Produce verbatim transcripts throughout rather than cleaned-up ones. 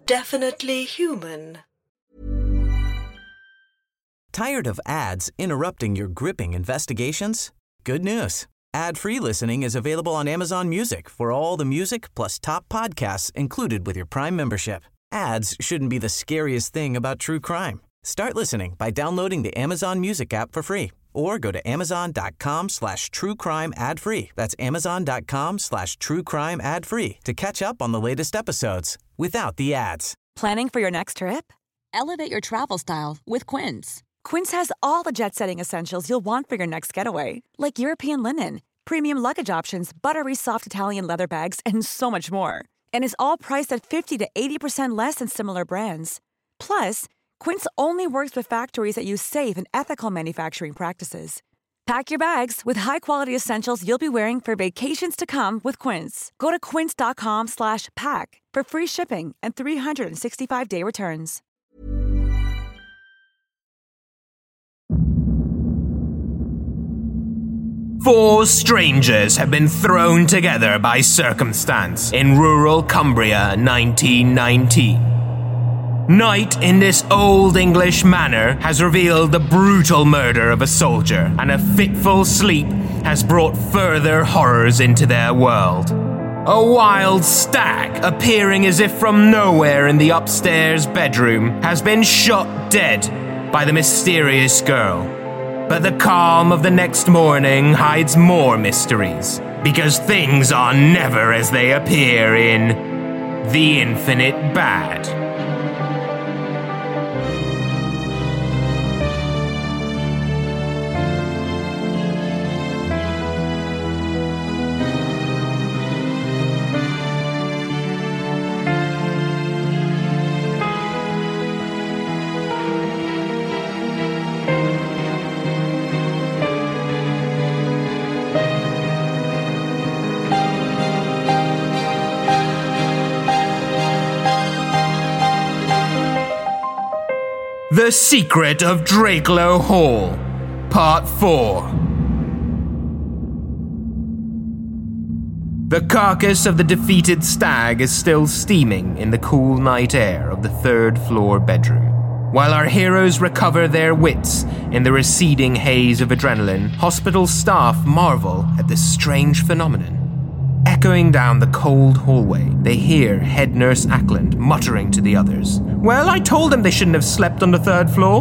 definitely human. Tired of ads interrupting your gripping investigations? Good news. Ad-free listening is available on Amazon Music for all the music plus top podcasts included with your Prime membership. Ads shouldn't be the scariest thing about true crime. Start listening by downloading the Amazon Music app for free or go to amazon.com slash true crime ad free. That's amazon.com slash true crime ad free to catch up on the latest episodes without the ads. Planning for your next trip? Elevate your travel style with Quince. Quince has all the jet-setting essentials you'll want for your next getaway, like European linen, premium luggage options, buttery soft Italian leather bags, and so much more. And is all priced at fifty to eighty percent less than similar brands. Plus, Quince only works with factories that use safe and ethical manufacturing practices. Pack your bags with high-quality essentials you'll be wearing for vacations to come with Quince. Go to quince.com slash pack for free shipping and three sixty-five day returns. Four strangers have been thrown together by circumstance in rural Cumbria, nineteen nineteen. Night in this old English manor has revealed the brutal murder of a soldier, and a fitful sleep has brought further horrors into their world. A wild stag, appearing as if from nowhere in the upstairs bedroom, has been shot dead by the mysterious girl. But the calm of the next morning hides more mysteries, because things are never as they appear in The Infinite Bad. The Secret of Drakelow Hall, Part four. The carcass of the defeated stag is still steaming in the cool night air of the third floor bedroom. While our heroes recover their wits in the receding haze of adrenaline, hospital staff marvel at this strange phenomenon. Echoing down the cold hallway, they hear head nurse Ackland muttering to the others. Well, I told them they shouldn't have slept on the third floor.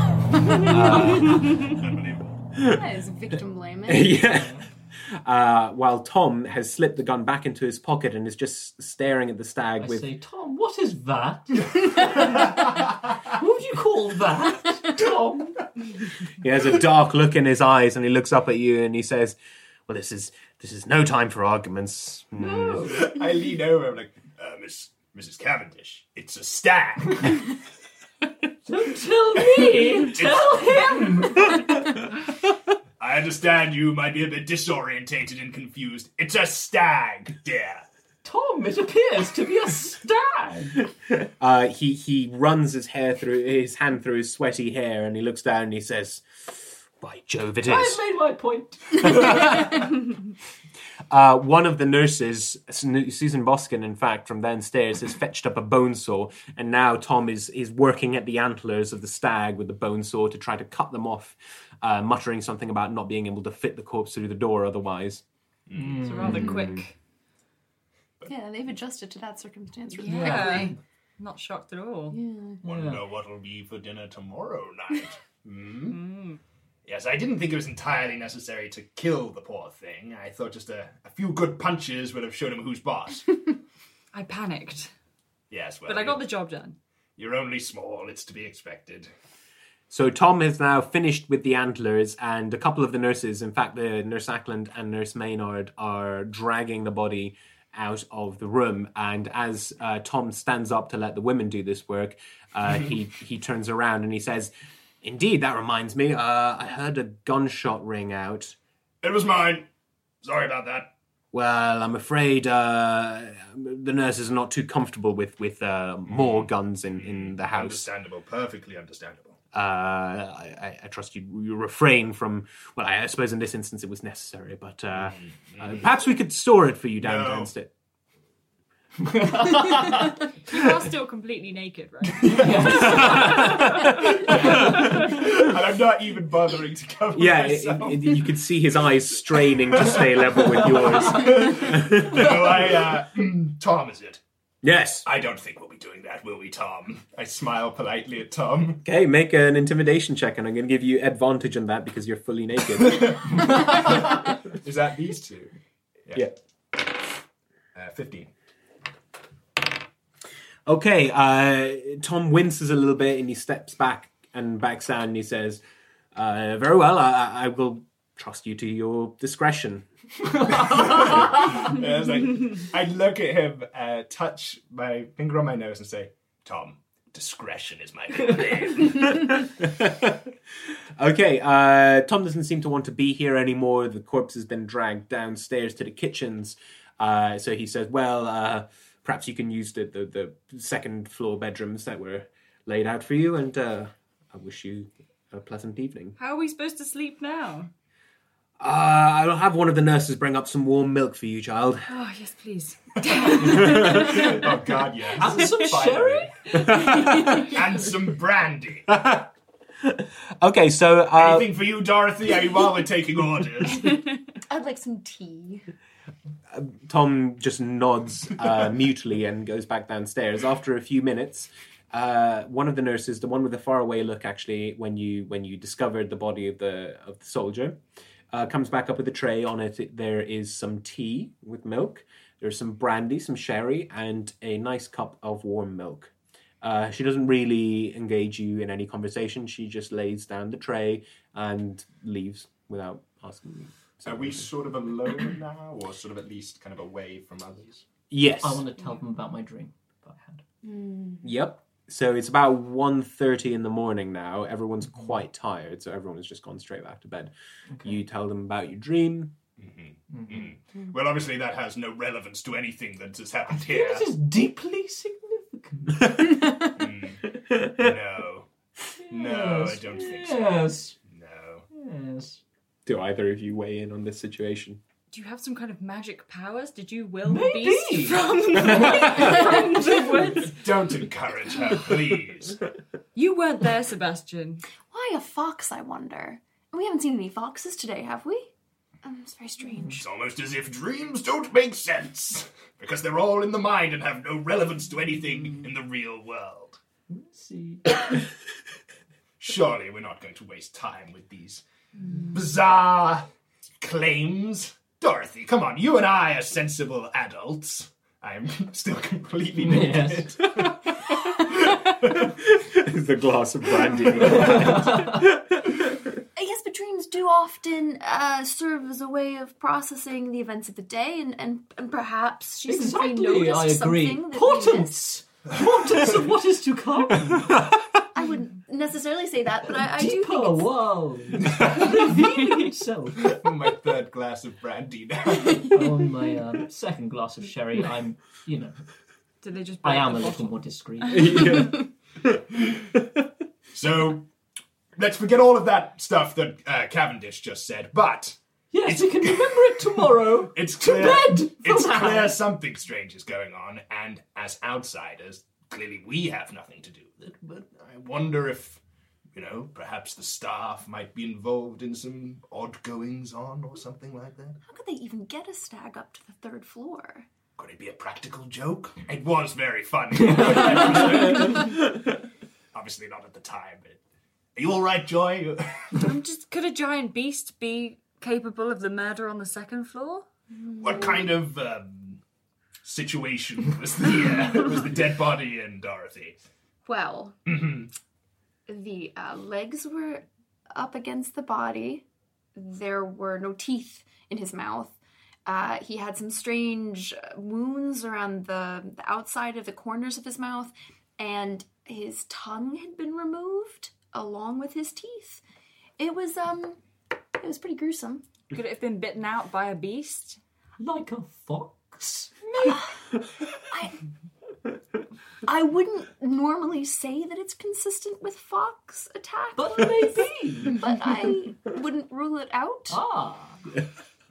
That is victim blaming. Yeah. Uh, while Tom has slipped the gun back into his pocket and is just staring at the stag I with... say, Tom, what is that? What would you call that, Tom? He has a dark look in his eyes and he looks up at you and he says, well, this is this is no time for arguments. No. Mm. I lean over, I'm like, uh, Miss, Missus Cavendish, it's a stag. Don't tell me, tell him. I understand you might be a bit disorientated and confused. It's a stag, dear. Tom, it appears to be a stag. Uh, he, he runs his hair through his hand through his sweaty hair and he looks down and he says, by Jove, it is. I've made my point. uh, one of the nurses, Susan Boskin, in fact, from downstairs, has fetched up a bone saw, and now Tom is, is working at the antlers of the stag with the bone saw to try to cut them off, uh, muttering something about not being able to fit the corpse through the door otherwise. Mm. It's rather quick. Yeah, they've adjusted to that circumstance really Yeah. quickly. Not shocked at all. Yeah. Wonder Yeah. what'll be for dinner tomorrow night. Hmm? Mm. Yes, I didn't think it was entirely necessary to kill the poor thing. I thought just a, a few good punches would have shown him who's boss. I panicked, Yes, well, but I got the job done. You're only small, it's to be expected. So Tom has now finished with the antlers, and a couple of the nurses, in fact, the Nurse Ackland and Nurse Maynard, are dragging the body out of the room. And as uh, Tom stands up to let the women do this work, uh, he he turns around and he says, "Indeed, that reminds me. Uh, I heard a gunshot ring out." It was mine. Sorry about that. Well, I'm afraid uh, the nurses are not too comfortable with with uh, more guns in, in the house. Understandable, perfectly understandable. Uh, I, I trust you, you refrain from... Well, I, I suppose in this instance it was necessary, but uh, mm-hmm. uh, perhaps we could store it for you down no. downstairs. You are still completely naked, right? And I'm not even bothering to cover Yeah, it, myself. it, you can see his eyes straining to stay level with yours. So I, uh, Tom, is it? Yes. I don't think we'll be doing that, will we, Tom? I smile politely at Tom. Okay, make an intimidation check, and I'm going to give you advantage on that because you're fully naked. Is that these two? Yeah. Uh, fifteen. Okay, uh, Tom winces a little bit and he steps back and backs down and he says, uh, very well, I, I will trust you to your discretion. I was like, I'd look at him, uh, touch my finger on my nose and say, Tom, discretion is my good name. Okay, uh, Tom doesn't seem to want to be here anymore. The corpse has been dragged downstairs to the kitchens. Uh, so he says, well, uh, perhaps you can use the, the, the second floor bedrooms that were laid out for you, and uh, I wish you a pleasant evening. How are we supposed to sleep now? Uh, I'll have one of the nurses bring up some warm milk for you, child. Oh, yes, please. Oh, God, yes. And some sherry? And some brandy. Okay, so... Uh, Anything for you, Dorothy? I mean, while we're taking orders. I'd like some tea. Tom just nods uh, mutely and goes back downstairs. After a few minutes, uh, one of the nurses, the one with the faraway look, actually, when you when you discovered the body of the of the soldier, uh, comes back up with a tray. On it, there is some tea with milk. There's some brandy, some sherry, and a nice cup of warm milk. Uh, she doesn't really engage you in any conversation. She just lays down the tray and leaves without asking you. Are we sort of alone now, or sort of at least kind of away from others? Yes. I want to tell them about my dream that I had. Yep. So it's about one thirty in the morning now. Everyone's quite tired, so everyone's just gone straight back to bed. Okay. You tell them about your dream. Mm-hmm. Mm-hmm. Well, obviously that has no relevance to anything that has happened here. This is deeply significant. Mm. No. No, I don't think so. Yes. No. Yes. Do either of you weigh in on this situation? Do you have some kind of magic powers? Did you will Maybe. the beast from, from the woods? Don't encourage her, please. You weren't there, Sebastian. Why a fox, I wonder? We haven't seen any foxes today, have we? Um, it's very strange. It's almost as if dreams don't make sense, because they're all in the mind and have no relevance to anything in the real world. Let's see. Surely we're not going to waste time with these bizarre claims. Dorothy, come on, you and I are sensible adults. I'm still completely naked. The glass of brandy. Yes, but dreams do often uh, serve as a way of processing the events of the day, and, and, and perhaps she simply Exactly, noticed I agree. something that we missed. Portents! Portents of what is to come. I wouldn't necessarily say that, but I, I do Deeper think it's... world. Revealing itself. My third glass of brandy now. On my um, second glass of sherry, I'm, you know, Did they just? I break am the a bottle? little more discreet. So, let's forget all of that stuff that uh, Cavendish just said, but... Yes, we can remember it tomorrow. It's to clear, bed. for It's now. clear something strange is going on, and as outsiders, clearly we have nothing to do with it. But I wonder if, you know, perhaps the staff might be involved in some odd goings on or something like that. How could they even get a stag up to the third floor? Could it be a practical joke? It was very funny. Obviously not at the time. But are you all right, Joy? I'm just. Could a giant beast be capable of the murder on the second floor? What kind of um, situation was the uh, was the dead body in, Dorothy? Well, the uh, legs were up against the body. There were no teeth in his mouth. Uh, he had some strange wounds around the, the outside of the corners of his mouth, and his tongue had been removed along with his teeth. It was um, it was pretty gruesome. Could it have been bitten out by a beast? Like a fox? I I wouldn't normally say that it's consistent with fox attack, But maybe. but I wouldn't rule it out. Ah.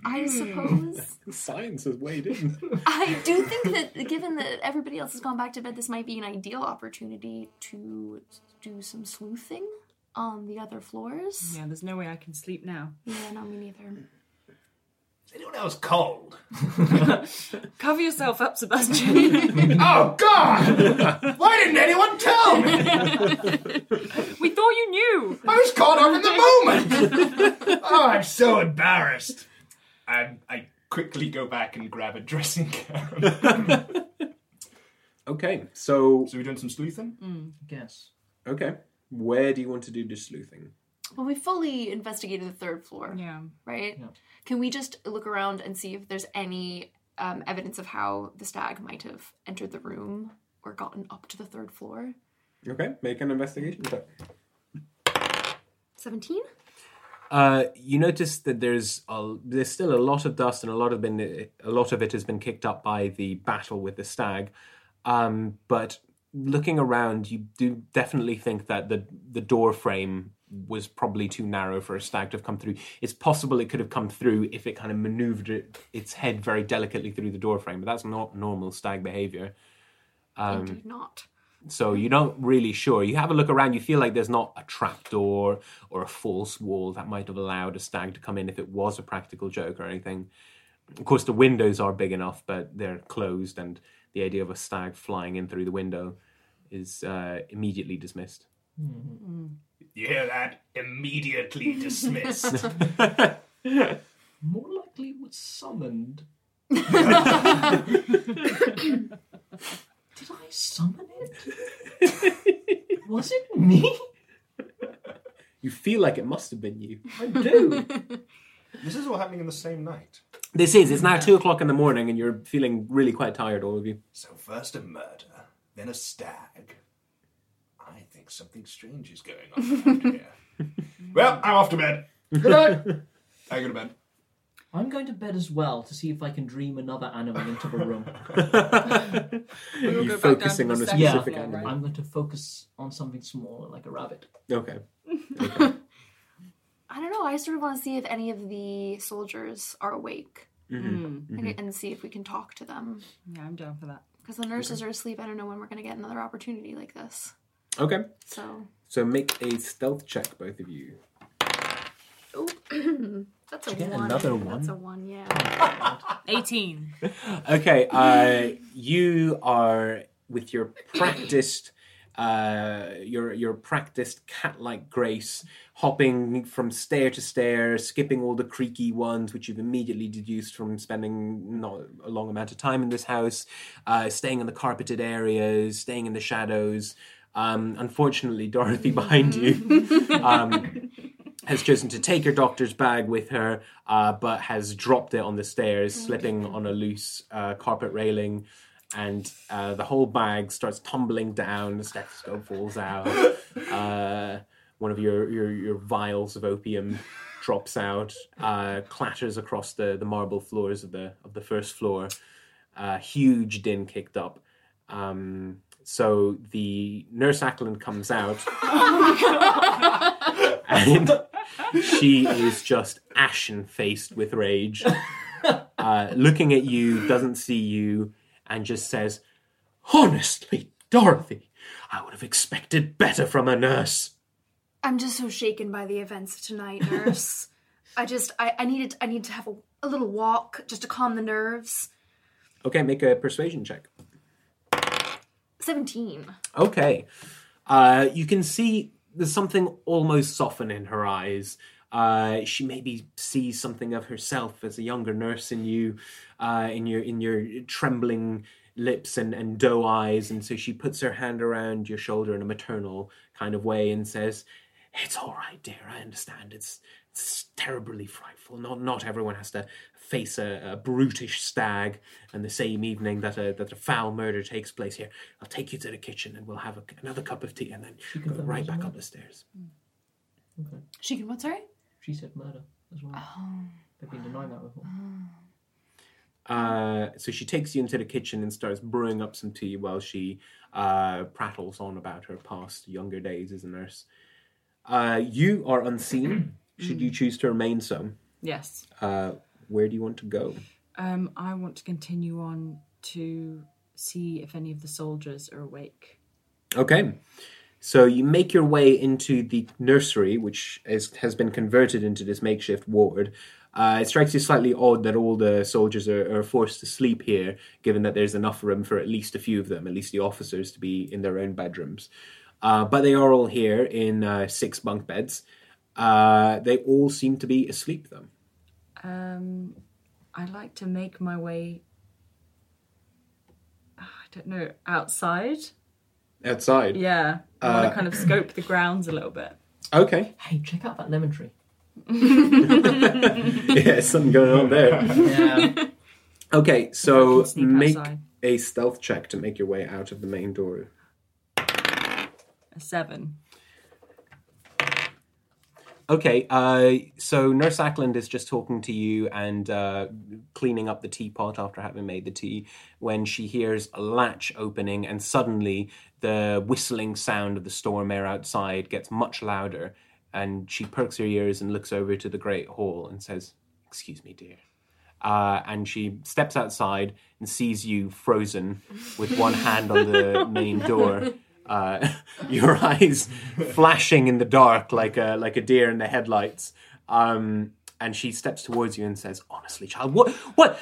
I suppose. Science has weighed in. I do think that, given that everybody else has gone back to bed, this might be an ideal opportunity to do some sleuthing on the other floors. Yeah, there's no way I can sleep now. Yeah, no, me neither. Is anyone else cold? Cover yourself up, Sebastian. Oh, God! Why didn't anyone tell me? We thought you knew. I was caught up in the moment. Oh, I'm so embarrassed. I, I quickly go back and grab a dressing gown. Okay, so... So we're doing some sleuthing? Mm, I guess. Okay. Where do you want to do the sleuthing? Well, we fully investigated the third floor. Yeah. Right? Yeah. Can we just look around and see if there's any um, evidence of how the stag might have entered the room or gotten up to the third floor? Okay, make an investigation check. seventeen? Uh, you notice that there's a, there's still a lot of dust, and a lot of been a lot of it has been kicked up by the battle with the stag. Um, but looking around, you do definitely think that the the door frame was probably too narrow for a stag to have come through. It's possible it could have come through if it kind of maneuvered it, its head very delicately through the door frame, but that's not normal stag behavior. Um, Indeed not. So you're not really sure. You have a look around, you feel like there's not a trap door or a false wall that might have allowed a stag to come in if it was a practical joke or anything. Of course, the windows are big enough, but they're closed, and the idea of a stag flying in through the window is uh, immediately dismissed. Mm-hmm. You hear that? Immediately dismissed. More likely it was summoned. Did I summon it? Was it me? You feel like it must have been you. I do. This is all happening in the same night. This is. It's now two o'clock in the morning, and you're feeling really quite tired, all of you. So first a murder, then a stag. I think something strange is going on around here. Well, I'm off to bed. Good night. I go to bed. I'm going to bed as well to see if I can dream another animal into the room. You're go back focusing down on to a the Yeah, specific floor, animal. right? I'm going to focus on something smaller, like a rabbit. Okay. I don't know. I sort of want to see if any of the soldiers are awake Mm-hmm. and, and see if we can talk to them. Yeah, I'm down for that. Because the nurses are asleep. I don't know when we're going to get another opportunity like this. Okay. So, So make a stealth check, both of you. oh, that's a Did you get one. another one? That's a one, yeah. eighteen. Okay, uh, you are with your practiced, uh, your your practiced cat-like grace, hopping from stair to stair, skipping all the creaky ones, which you've immediately deduced from spending not a long amount of time in this house, uh, staying in the carpeted areas, staying in the shadows. Um, unfortunately, Dorothy behind you um, has chosen to take her doctor's bag with her, uh, but has dropped it on the stairs, slipping on a loose uh, carpet railing, and uh, the whole bag starts tumbling down. The stethoscope falls out. Uh, one of your, your, your vials of opium drops out, uh, clatters across the, the marble floors of the of the first floor. Uh, huge din kicked up. Um, so the Nurse Ackland comes out. And she is just ashen-faced with rage. Uh, looking at you, doesn't see you, and just says, "Honestly, Dorothy, I would have expected better from a nurse." I'm just so shaken by the events of tonight, nurse. I just, I, I needed, I need to have a, a little walk just to calm the nerves. Okay, make a persuasion check. seventeen. Okay. Uh, you can see there's something almost soften in her eyes. Uh, she maybe sees something of herself as a younger nurse in you, uh, in your in your trembling lips and, and doe eyes, and so she puts her hand around your shoulder in a maternal kind of way and says, "It's all right, dear. I understand. It's it's terribly frightful. Not not everyone has to face a, a brutish stag, and the same evening that a that a foul murder takes place here. I'll take you to the kitchen and we'll have a, another cup of tea, and then go right back up the stairs." Okay. She can what, sorry? She said murder as well. Oh. They've been denying that before. Uh, so she takes you into the kitchen and starts brewing up some tea while she uh, prattles on about her past younger days as a nurse. Uh, you are unseen, should you choose to remain so. Yes. Uh, where do you want to go? Um, I want to continue on to see if any of the soldiers are awake. Okay. So you make your way into the nursery, which is, has been converted into this makeshift ward. Uh, it strikes you slightly odd that all the soldiers are, are forced to sleep here, given that there's enough room for at least a few of them, at least the officers, to be in their own bedrooms. Uh, but they are all here in uh, six bunk beds. Uh, they all seem to be asleep, though. Um, I'd like to make my way, I don't know, outside. Outside? Yeah. I Uh, want to kind of scope the grounds a little bit. Okay. Hey, check out that lemon tree. Yeah, something going on there. Yeah. Okay, so can sneak make outside. a stealth check to make your way out of the main door. A seven. Okay, uh, so Nurse Ackland is just talking to you and uh, cleaning up the teapot after having made the tea when she hears a latch opening, and suddenly the whistling sound of the storm air outside gets much louder, and she perks her ears and looks over to the Great Hall and says, "Excuse me, dear." Uh, and she steps outside and sees you frozen with one hand on the main door. Uh, your eyes flashing in the dark like a like a deer in the headlights. Um, and she steps towards you and says, "Honestly, child, what what?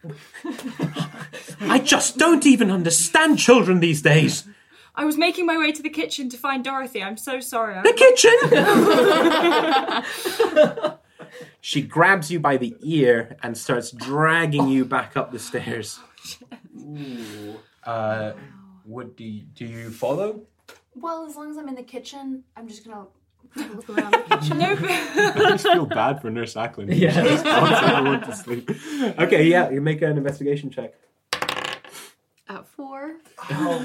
I just don't even understand children these days." I was making my way to the kitchen to find Dorothy. I'm so sorry. I- The kitchen. She grabs you by the ear and starts dragging you back up the stairs. Ooh. Uh, What do you, do you follow? Well, as long as I'm in the kitchen, I'm just gonna have a look around the kitchen. I just feel bad for Nurse Ackland. Yeah. She just constantly wants to sleep. Okay, yeah, you make an investigation check. At four. Oh,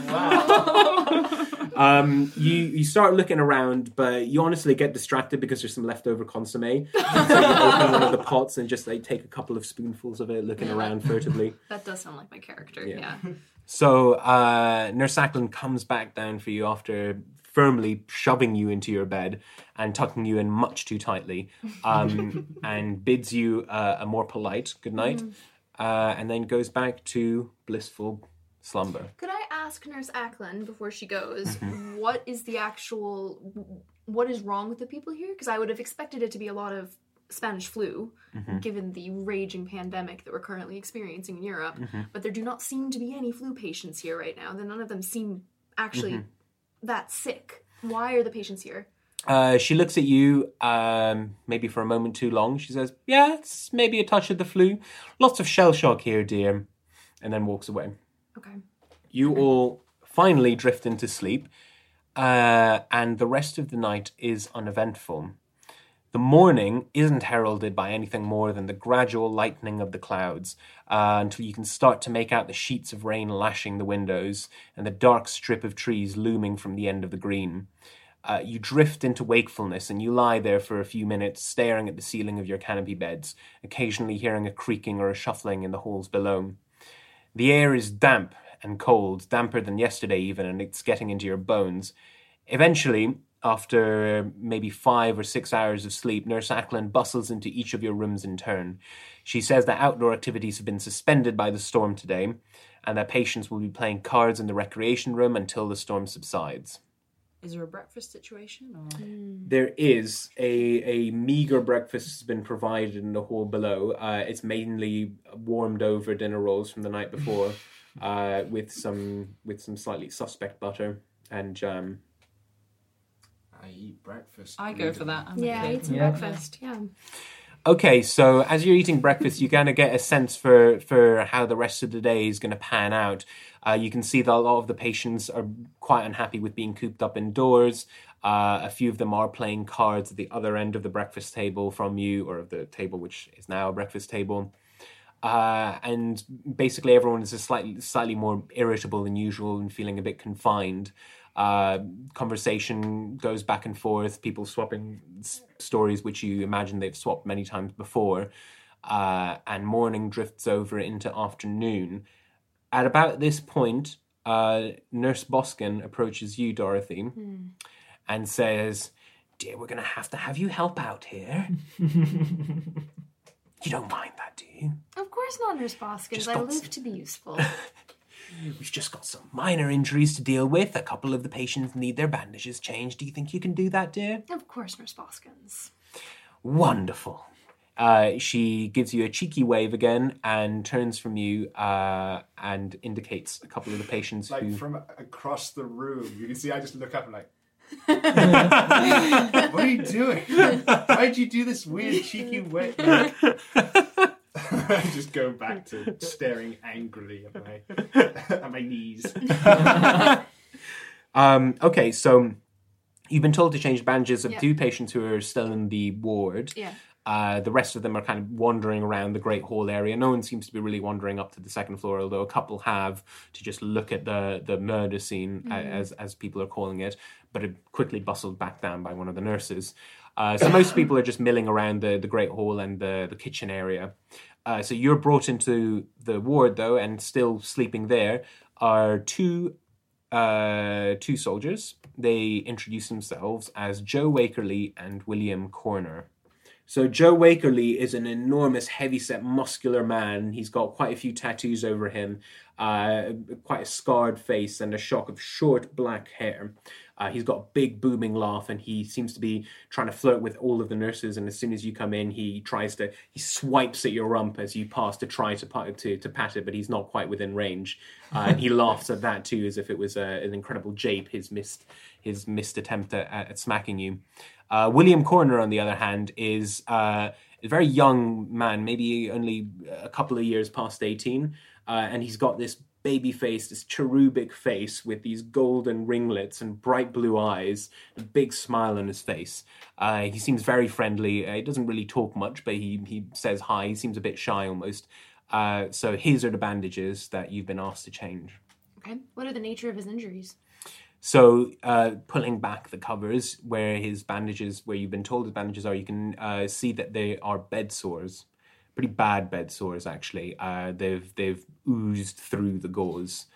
wow. Um, you, you start looking around, but you honestly get distracted because there's some leftover consomme. So you open one of the pots and just like take a couple of spoonfuls of it, looking around furtively. That does sound like my character, Yeah. yeah. So uh, Nurse Ackland comes back down for you after firmly shoving you into your bed and tucking you in much too tightly, um, and bids you uh, a more polite good night, mm. uh, and then goes back to blissful slumber. Could I ask Nurse Ackland before she goes, Mm-hmm. what is the actual, what is wrong with the people here? Because I would have expected it to be a lot of Spanish flu, mm-hmm. given the raging pandemic that we're currently experiencing in Europe. Mm-hmm. But there do not seem to be any flu patients here right now. Then none of them seem actually Mm-hmm. that sick. Why are the patients here? Uh, she looks at you, um, maybe for a moment too long. She says, "Yeah, it's maybe a touch of the flu. Lots of shell shock here, dear," and then walks away. Okay. You all finally drift into sleep, uh, and the rest of the night is uneventful. The morning isn't heralded by anything more than the gradual lightening of the clouds, uh, until you can start to make out the sheets of rain lashing the windows and the dark strip of trees looming from the end of the green. Uh, you drift into wakefulness and you lie there for a few minutes staring at the ceiling of your canopy beds, occasionally hearing a creaking or a shuffling in the halls below. The air is damp and cold, damper than yesterday even, and it's getting into your bones. Eventually, after maybe five or six hours of sleep, Nurse Ackland bustles into each of your rooms in turn. She says that outdoor activities have been suspended by the storm today, and that patients will be playing cards in the recreation room until the storm subsides. Is there a breakfast situation? Or? There is a, a meager breakfast has been provided in the hall below. Uh, it's mainly warmed over dinner rolls from the night before, uh, with some with some slightly suspect butter and jam. I eat breakfast. I go for that. I'm Yeah, I okay. eat some Yeah. breakfast. Yeah. Okay, so as you're eating breakfast, you kind of get a sense for, for how the rest of the day is going to pan out. Uh, you can see that a lot of the patients are quite unhappy with being cooped up indoors. Uh, a few of them are playing cards at the other end of the breakfast table from you, or of the table which is now a breakfast table. Uh, and basically everyone is just slightly, slightly more irritable than usual and feeling a bit confined. Uh, conversation goes back and forth, people swapping s- stories which you imagine they've swapped many times before, uh, and morning drifts over into afternoon. At about this point, uh, Nurse Boskin approaches you, Dorothy, mm. and says, "Dear, we're going to have to have you help out here." You don't mind that, do you? Of course not, Nurse Boskins. Just I got live some- to be useful. We've just got some minor injuries to deal with. A couple of the patients need their bandages changed. Do you think you can do that, dear? Of course, Nurse Boskins. Wonderful. Uh, she gives you a cheeky wave again and turns from you uh, and indicates a couple of the patients Like who... from across the room, you can see I just look up and like, what are you doing? Why'd you do this weird cheeky way? Like, I just go back to staring angrily at my at my knees. um, okay, so you've been told to change bandages of Yeah. two patients who are still in the ward. Yeah. Uh, the rest of them are kind of wandering around the Great Hall area. No one seems to be really wandering up to the second floor, although a couple have to just look at the, the murder scene, Mm. a- as as people are calling it, but it quickly bustled back down by one of the nurses. Uh, so most people are just milling around the, the Great Hall and the, the kitchen area. Uh, so you're brought into the ward, though, and still sleeping there are two uh, two soldiers. They introduce themselves as Joe Wakerly and William Corner. So Joe Wakerly is an enormous, heavyset, muscular man. He's got quite a few tattoos over him, uh, quite a scarred face, and a shock of short black hair. Uh, he's got a big, booming laugh, and he seems to be trying to flirt with all of the nurses. And as soon as you come in, he tries to he swipes at your rump as you pass to try to pat- to, to pat it, but he's not quite within range. Uh, and he laughs at that too, as if it was a, an incredible jape. His missed his missed attempt at, at smacking you. Uh, William Corner, on the other hand, is uh, a very young man, maybe only a couple of years past eighteen, uh, and he's got this baby face, this cherubic face with these golden ringlets and bright blue eyes, a big smile on his face. Uh, he seems very friendly. Uh, he doesn't really talk much, but he, he says hi. He seems a bit shy almost. Uh, so his are the bandages that you've been asked to change. Okay. What are the nature of his injuries? So, uh, pulling back the covers where his bandages, where you've been told his bandages are, you can uh, see that they are bed sores, pretty bad bed sores actually. Uh, they've they've oozed through the gauze,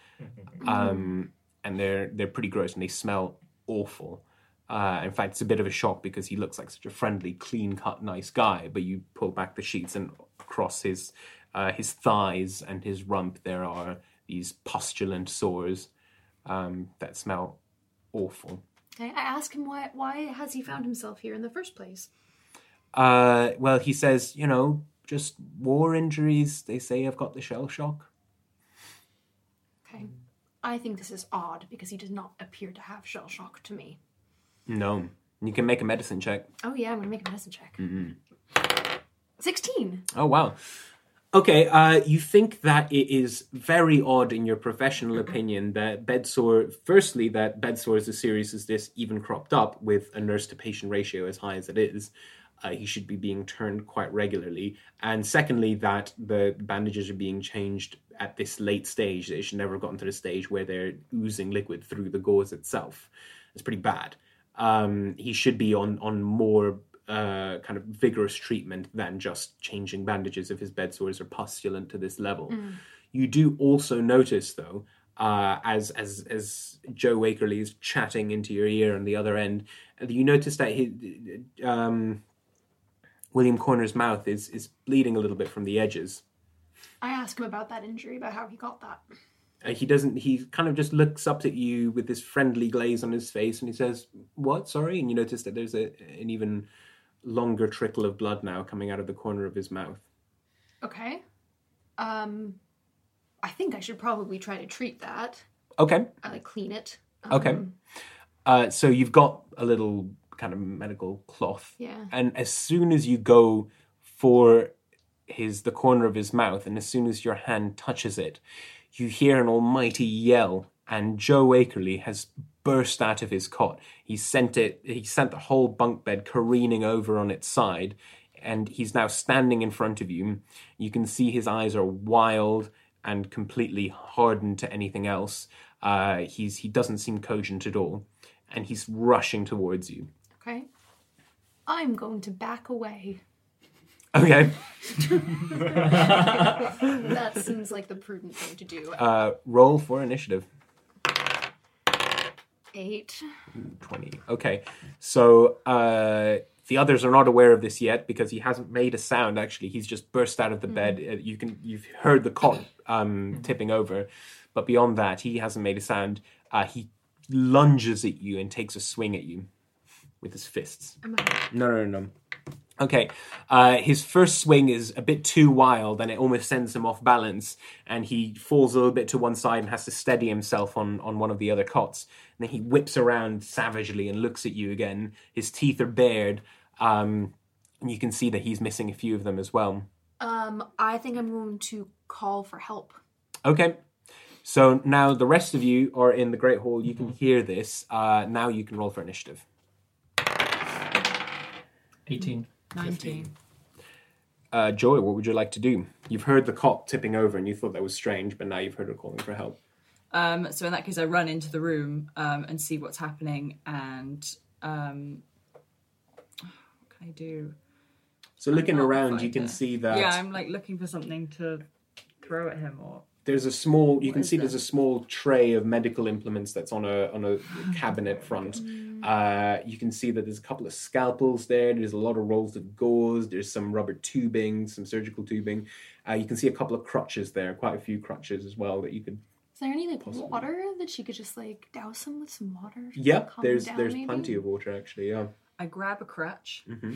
um, and they're they're pretty gross and they smell awful. Uh, in fact, it's a bit of a shock because he looks like such a friendly, clean-cut, nice guy. But you pull back the sheets and across his uh, his thighs and his rump, there are these pustulant sores. Um, that smell awful. Okay. I ask him why why has he found himself here in the first place? Uh, well, he says, you know, just war injuries. They say I've got the shell shock. Okay. I think this is odd because he does not appear to have shell shock to me. No. You can make a medicine check. Oh yeah, I'm gonna make a medicine check. Mm-hmm. Sixteen. Oh, wow. Okay, uh, you think that it is very odd in your professional opinion that bedsore, firstly, that bedsores as serious as this even cropped up with a nurse-to-patient ratio as high as it is. Uh, he should be being turned quite regularly. And secondly, that the bandages are being changed at this late stage. They should never have gotten to the stage where they're oozing liquid through the gauze itself. It's pretty bad. Um, he should be on, on more... Uh, kind of vigorous treatment than just changing bandages if his bed sores are pustulant to this level. Mm. You do also notice, though, uh, as as as Joe Wakerly is chatting into your ear on the other end, you notice that his, um, William Corner's mouth is is bleeding a little bit from the edges. I ask him about that injury, about how he got that. Uh, he doesn't. He kind of just looks up at you with this friendly glaze on his face, and he says, "What? Sorry?" And you notice that there's a an even longer trickle of blood now coming out of the corner of his mouth. Okay. Um, I think I should probably try to treat that. Okay. I like clean it. Um, Okay. Uh, so you've got a little kind of medical cloth. Yeah. And as soon as you go for his the corner of his mouth, and as soon as your hand touches it, you hear an almighty yell, and Joe Wakerly has burst out of his cot. He sent it. He sent the whole bunk bed careening over on its side, and he's now standing in front of you. You can see his eyes are wild and completely hardened to anything else. Uh, he's he doesn't seem cogent at all, and he's rushing towards you. Okay. I'm going to back away. Okay. That seems like the prudent thing to do. Uh, roll for initiative. Eight. twenty. Okay. So uh, The others are not aware of this yet because he hasn't made a sound. Actually, he's just burst out of the Mm. bed. Uh, You can you've heard the cot um, tipping over, but beyond that, he hasn't made a sound. Uh, he lunges at you and takes a swing at you with his fists. Am I- No, no, no. no. Okay, uh, his first swing is a bit too wild and it almost sends him off balance, and he falls a little bit to one side and has to steady himself on, on one of the other cots. And then he whips around savagely and looks at you again. His teeth are bared, um, and you can see that he's missing a few of them as well. Um, I think I'm going to call for help. Okay, so now the rest of you are in the Great Hall. You can hear this. Uh, now you can roll for initiative. eighteen. nineteen. Uh, Joy, what would you like to do? You've heard the cot tipping over and you thought that was strange, but now you've heard her calling for help. Um, so in that case, I run into the room um, and see what's happening. And um, what can I do? So looking I'll around, find you can it. see that Yeah, I'm like looking for something to throw at him. Or there's a small. You What can is see there's a this? small tray of medical implements that's on a on a cabinet front. Uh, you can see that there's a couple of scalpels there. There's a lot of rolls of gauze. There's some rubber tubing, some surgical tubing. Uh, you can see a couple of crutches there, quite a few crutches as well that you could. Is there any like water that she could just like douse him with some water? Yeah, Calm there's down, there's maybe? plenty of water actually. Yeah. I grab a crutch hmm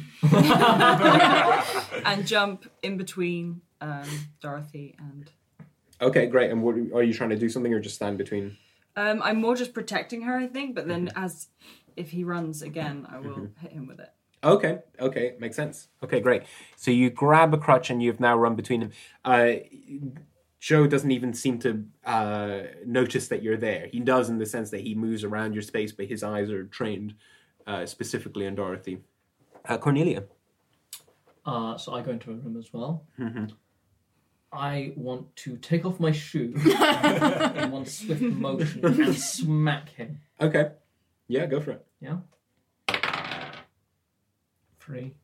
and jump in between um, Dorothy and. Okay, great. And what are you trying to do? Something or just stand between? Um, I'm more just protecting her, I think. But then, as if he runs again, I will hit him with it. Okay, okay, makes sense. Okay, great. So you grab a crutch and you've now run between them. Uh, Joe doesn't even seem to uh, notice that you're there. He does in the sense that he moves around your space, but his eyes are trained uh, specifically on Dorothy. Uh, Cornelia. Uh, so I go into a room as well. Mm-hmm. I want to take off my shoe in one swift motion and smack him. Okay. Yeah, go for it. Yeah? Three.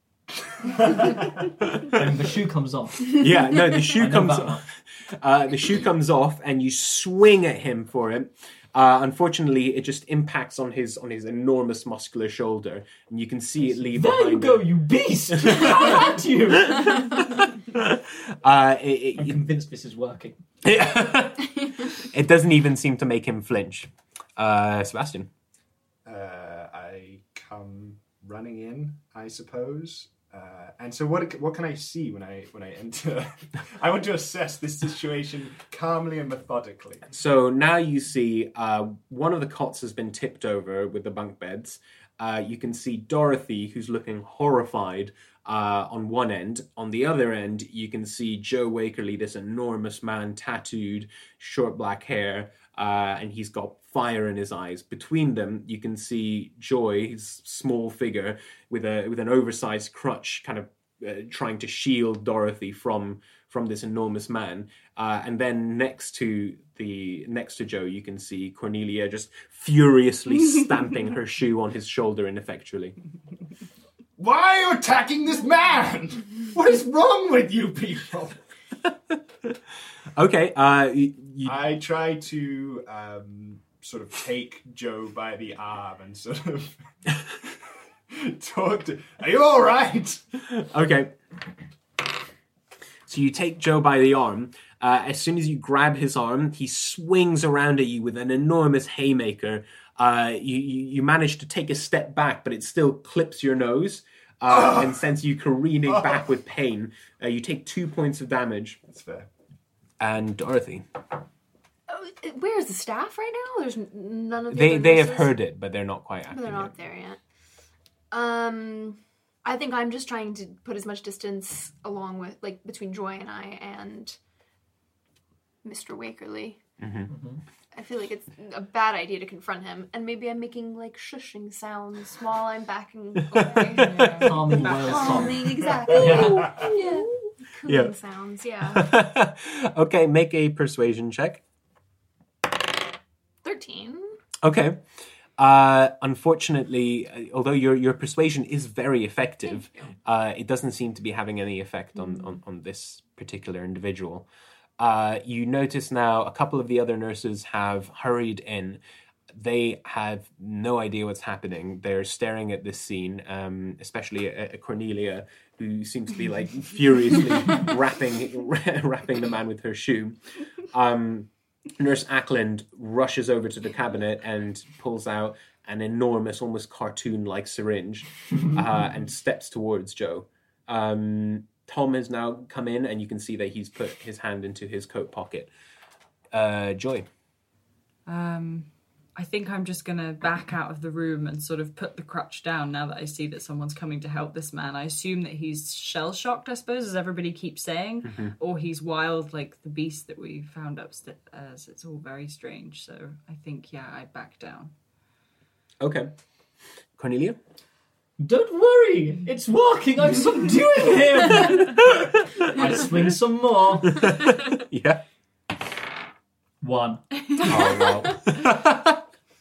And the shoe comes off. Yeah, no, the I shoe know comes that off. Uh, the shoe comes off, and you swing at him for it. Uh, unfortunately, it just impacts on his on his enormous muscular shoulder, and you can see it leave There behind you go, it. you beast! How at you! Uh, it, it, I'm convinced this is working. it doesn't even seem to make him flinch. Uh, Sebastian. Uh, I come running in, I suppose. Uh, and so, what what can I see when I when I enter? I want to assess this situation calmly and methodically. So now you see uh, one of the cots has been tipped over with the bunk beds. Uh, you can see Dorothy, who's looking horrified uh, on one end. On the other end, you can see Joe Wakerly, this enormous man, tattooed, short black hair, uh, and he's got fire in his eyes. Between them, you can see Joy, his small figure, with a with an oversized crutch, kind of uh, trying to shield Dorothy from from this enormous man. Uh, and then next to the next to Joe, you can see Cornelia just furiously stamping her shoe on his shoulder ineffectually. Why are you attacking this man? What is wrong with you people? Okay, uh, you, you, I try to um, sort of take Joe by the arm and sort of talk to. Are you all right? okay. So you take Joe by the arm. Uh, as soon as you grab his arm, he swings around at you with an enormous haymaker. Uh, you, you, you manage to take a step back, but it still clips your nose uh, and sends you careening back with pain. Uh, you take two points of damage. That's fair. And Dorothy. Oh, where's the staff right now? There's n- none of the They other they have nurses? heard it, but they're not quite But active they're not yet. there yet. Um, I think I'm just trying to put as much distance along with, like, between Joy and I and Mister Wakerly. Mm-hmm. I feel like it's a bad idea to confront him, and maybe I'm making like shushing sounds while I'm backing away. Calming whale song. Calming, exactly. Yeah. Yeah. Cooing Yeah. sounds, yeah. Okay, make a persuasion check. Thirteen. Okay. Uh, unfortunately, uh, although your your persuasion is very effective, uh, it doesn't seem to be having any effect on, on, on this particular individual. Uh, you notice now a couple of the other nurses have hurried in. they have no idea what's happening. They're staring at this scene, um, especially at, at Cornelia, who seems to be like furiously wrapping wrapping the man with her shoe. Um, Nurse Ackland rushes over to the cabinet and pulls out an enormous, almost cartoon-like syringe uh, and steps towards Joe. Um, Tom has now come in, and you can see that he's put his hand into his coat pocket. Uh, Joy. Um, I think I'm just going to back out of the room and sort of put the crutch down now that I see that someone's coming to help this man. I assume that he's shell-shocked, I suppose, as everybody keeps saying, Mm-hmm. or he's wild like the beast that we found upstairs. It's all very strange, so I think, yeah, I back down. Okay. Cornelia? Don't worry, it's working. I'm subduing him. I swing some more. Yeah. One. Oh, wow.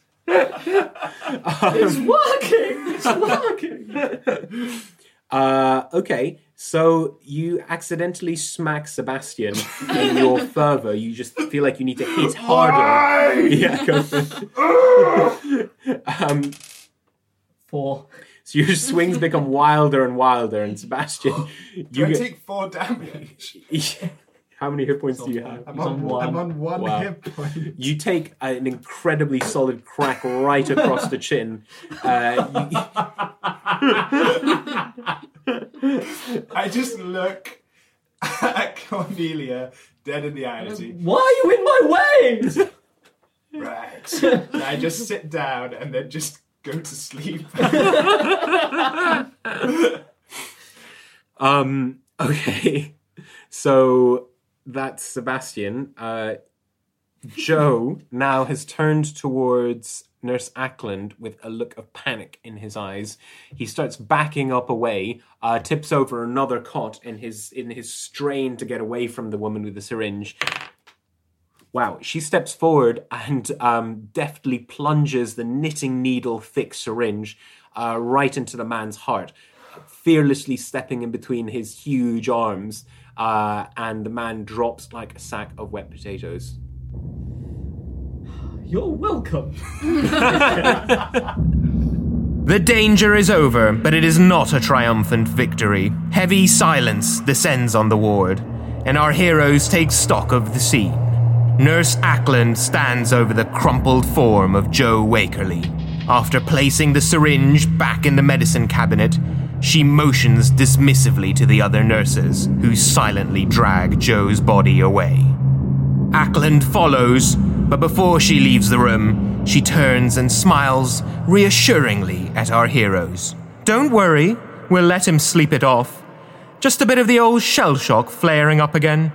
It's working. It's working. Uh, okay, so you accidentally smack Sebastian in your fervor. You just feel like you need to hit harder. Yeah, go for it. um, Four. So your swings become wilder and wilder, and Sebastian, you Do I get... take four damage? How many hit points do you have? I'm on, one. I'm on one Wow. hit point. You take an incredibly solid crack right across the chin. Uh, you... I just look at Cornelia dead in the eye and see, why are you in my way? right. And I just sit down and then just go to sleep. um. Okay. So that's Sebastian. Uh, Joe now has turned towards Nurse Ackland with a look of panic in his eyes. He starts backing up away, uh, tips over another cot in his in his strain to get away from the woman with the syringe. Wow, she steps forward and um, deftly plunges the knitting needle-thick syringe uh, right into the man's heart, fearlessly stepping in between his huge arms, uh, and the man drops like a sack of wet potatoes. You're welcome. The danger is over, but it is not a triumphant victory. Heavy silence descends on the ward, and our heroes take stock of the scene. Nurse Ackland stands over the crumpled form of Joe Wakerly. After placing the syringe back in the medicine cabinet, she motions dismissively to the other nurses, who silently drag Joe's body away. Ackland follows, but before she leaves the room, she turns and smiles reassuringly at our heroes. Don't worry, we'll let him sleep it off. Just a bit of the old shell shock flaring up again.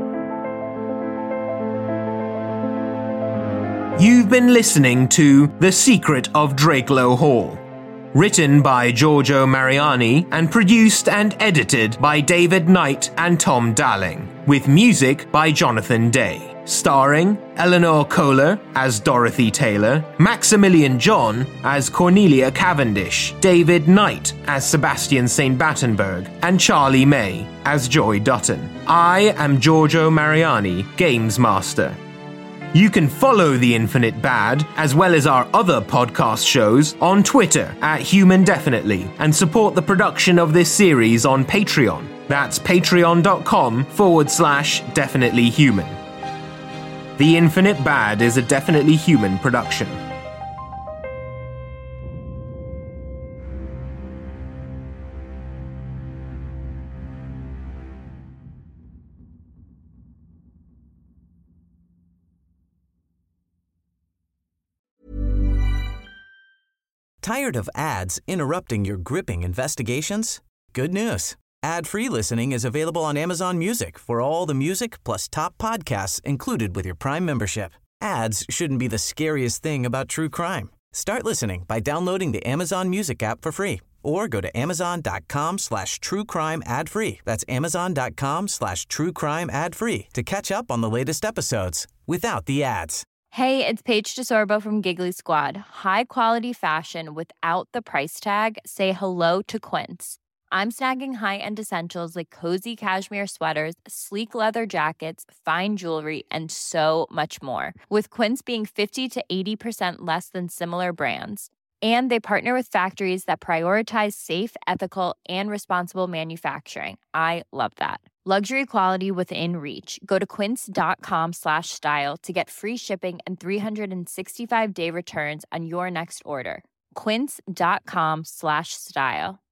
You've been listening to The Secret of Drakelow Hall, written by Giorgio Mariani and produced and edited by David Knight and Tom Dalling, with music by Jonathan Day. Starring Eleanor Kohler as Dorothy Taylor, Maximilian John as Cornelia Cavendish, David Knight as Sebastian Saint Battenberg, and Charlie May as Joy Dutton. I am Giorgio Mariani, Games Master. You can follow The Infinite Bad, as well as our other podcast shows, on Twitter at Human Definitely, and support the production of this series on Patreon. That's patreon.com forward slash definitely human. The Infinite Bad is a Definitely Human production. Tired of ads interrupting your gripping investigations? Good news. Ad-free listening is available on Amazon Music for all the music plus top podcasts included with your Prime membership. Ads shouldn't be the scariest thing about true crime. Start listening by downloading the Amazon Music app for free or go to amazon.com slash true crime ad free. That's amazon.com slash true crime ad free to catch up on the latest episodes without the ads. Hey, it's Paige DeSorbo from Giggly Squad. High quality fashion without the price tag. Say hello to Quince. I'm snagging high-end essentials like cozy cashmere sweaters, sleek leather jackets, fine jewelry, and so much more. With Quince being fifty to eighty percent less than similar brands. And they partner with factories that prioritize safe, ethical, and responsible manufacturing. I love that. Luxury quality within reach. Go to quince.com slash style to get free shipping and three sixty-five day returns on your next order. Quince.com slash style.